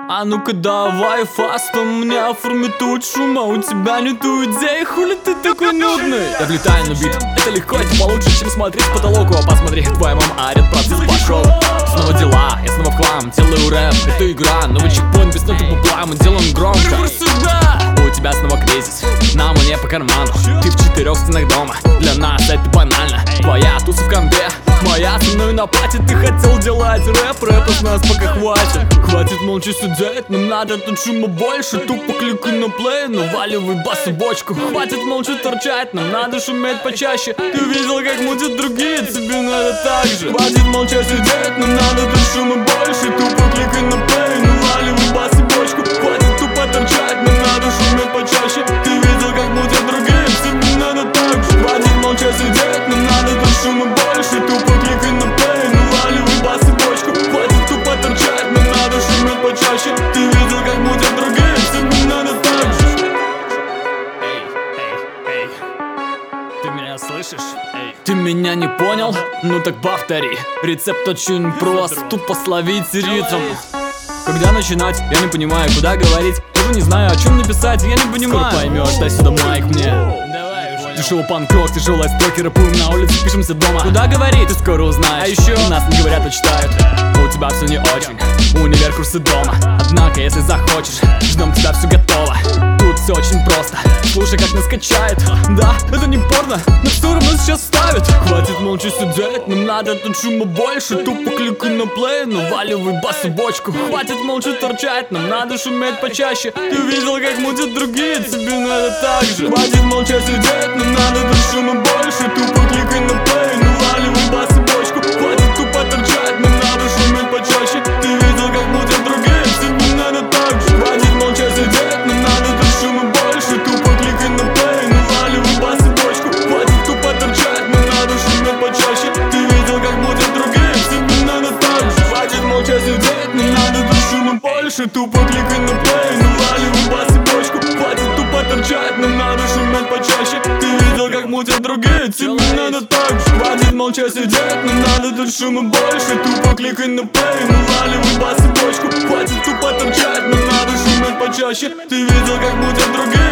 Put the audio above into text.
А ну-ка давай фастом, мне оформи тут шума. У тебя нету идей, хули ты такой нудный? Я влетаю на бит, это легко, это получше, чем смотреть в потолок. О, посмотри, твоя мама орет, процесс пошел. Снова дела, я снова в хлам, делаю рэп, это игра. Новый чекпоинт без ноты бабла, мы делаем громко. У тебя снова кризис, нам он не по карману. Ты в 4 стенах дома, для нас это банально. Твоя туса в компе, моя со мной на пати. Ты хотел делать рэп, рэпа с нас пока хватит. Хватит молча сидеть, нам надо тут шума больше. Тупо кликай на плей, наваливай бас и бочку. Хватит молча торчать, нам надо шуметь почаще. Ты видел, как мутят другие, тебе надо так же. Хватит молча сидеть, нам надо тут шума больше. Тупо кликай на плей, наваливай бас и бочку. Хватит тупо торчать, нам надо шуметь почаще. Ты видел, как мутят другие, тебе надо так же. Хватит молча сидеть, нам надо тут шума больше. Тупо кликай на плей, наваливай бас и бочку. Хватит тупо торчать, нам надо шуметь почаще. Ты видел, как мутят другие, тебе надо так же. Эй, ты меня слышишь? Ты меня не понял? Ну так повтори. Рецепт очень прост, тупо словить ритм. Когда начинать, я не понимаю, куда говорить. Тоже не знаю, о чем написать, я не понимаю. Скоро поймешь, дай сюда майк мне. Дешевый панк-рок, тяжелая стойки, рэпуем на улице, пишемся дома. Куда говорить, ты скоро узнаешь. А еще у нас не говорят, а читают. У тебя все не очень, универ, курсы дома. Однако, если захочешь, ждем, тебя все готово. Тут все очень просто, слушай, как нас качает. Да, это не порно, но все равно сейчас ставит. Хватит молча сидеть, нам надо тут шума больше. Тупо кликай на плей, наваливай бас и бочку. Хватит молча торчать, нам надо шуметь почаще. Ты видел, как мутят другие, тебе надо так же. Хватит молча сидеть, нам надо тут шума больше. Тупо кликай на плей, наваливай бас и бочку. Хватит тупо торчать, нам надо шуметь почаще. Ты видел, как мутят другие, тебе надо так же. Хватит молча сидеть, нам надо тут шума больше. Тупо кликай на плей, наваливай бас и бочку. Хватит тупо торчать, нам надо шуметь почаще. Ты видел, как мутят другие, тебе надо так же. Хватит молча сидеть, нам надо тут шума больше. Тупо кликай на плей, наваливай бас и бочку. Хватит тупо торчать, нам надо шуметь почаще. Ты видел, как мутят другие, тебе надо так же. Хватит молча сидеть, нам надо тут шума больше. Тупо кликай на плей, наваливай бас и бочку. Хватит тупо торчать, нам надо шуметь почаще. Ты видел, как мутят другие.